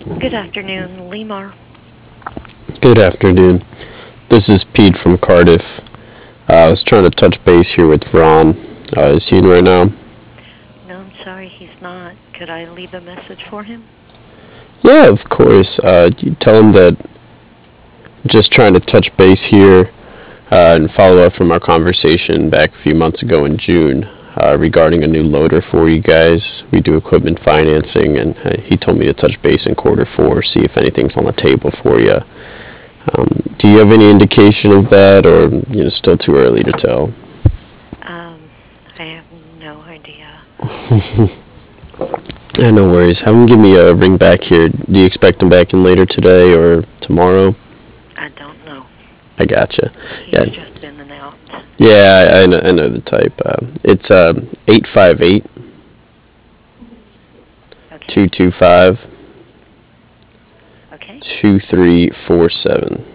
Good afternoon, Lemar. Good afternoon. This is Pete from Cardiff. I was trying to touch base here with Ron. Is he in right now? No, I'm sorry, he's not. Could I leave a message for him? Yeah, of course. You tell him that just trying to touch base here and follow up from our conversation back a few months ago in June regarding a new loader for you guys. We do equipment financing, and he told me to touch base in quarter four, see if anything's on the table for you. Do you have any indication of that, or still too early to tell? Um, I have no idea. Yeah, no worries. Have him give me a ring back here. Do you expect him back in later today or tomorrow? I don't know. I gotcha. Yeah, He's just in and out. yeah, I know the type. It's 858 Okay, 225 okay, 2347.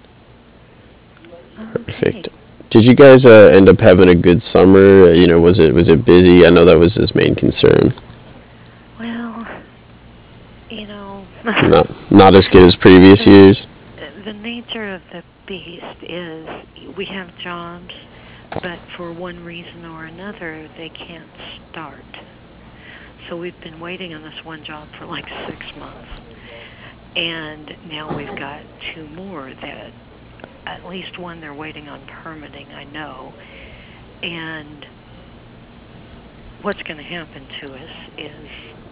okay. Perfect. Did you guys end up having a good summer? Was it busy? I know that was his main concern. Well, you know, Not as good as previous the years. the nature of the beast is we have jobs, but for one reason or another, they can't start. So we've been waiting on this one job for like 6 months. And now we've got two more that, at least one, they're waiting on permitting, I know. And what's going to happen to us is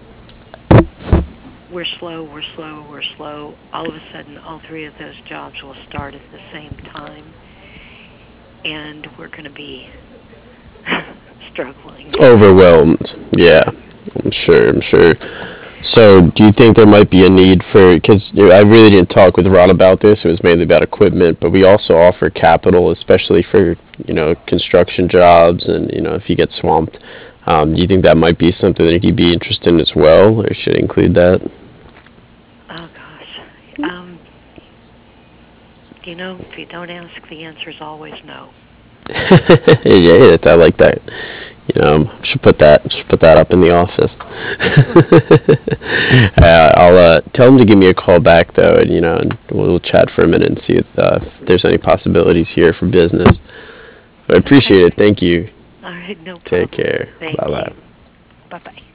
we're slow, we're slow, we're slow. All of a sudden, all three of those jobs will start at the same time, and we're going to be struggling. Overwhelmed. Yeah, Yes. I'm sure. I'm sure. So, do you think there might be a need for? Because I really didn't talk with Ron about this. It was mainly about equipment, but we also offer capital, especially for construction jobs, and if you get swamped. Do you think that might be something that he'd be interested in as well, or should I include that? Oh, gosh. If you don't ask, the answer is always no. Yeah, I like that. Should put that up in the office. I'll tell him to give me a call back though, and and we'll chat for a minute and see if there's any possibilities here for business. But I Okay. appreciate it. Thank you. All right, no Take problem. care. Bye Thank bye. you. Bye-bye.